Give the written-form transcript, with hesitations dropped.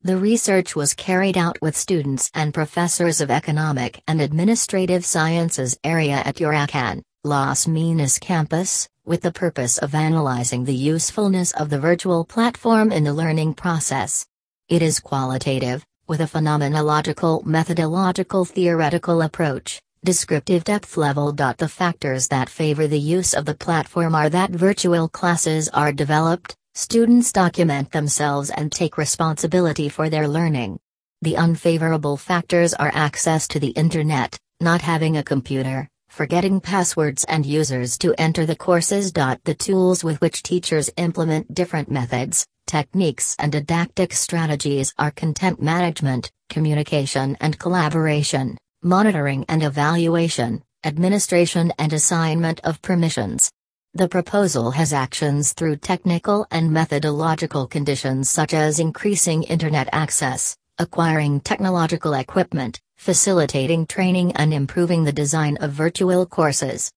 The research was carried out with students and professors of Economic and Administrative Sciences area at Huracan, Las Minas campus, with the purpose of analyzing the usefulness of the virtual platform in the learning process. It is qualitative, with a phenomenological methodological theoretical approach, descriptive depth level. The factors that favor the use of the platform are that virtual classes are developed, students document themselves and take responsibility for their learning. The unfavorable factors are access to the internet, not having a computer, forgetting passwords and users to enter the courses. The tools with which teachers implement different methods, techniques and didactic strategies are content management, communication and collaboration, monitoring and evaluation, administration and assignment of permissions. The proposal has actions through technical and methodological conditions such as increasing internet access, acquiring technological equipment, facilitating training and improving the design of virtual courses.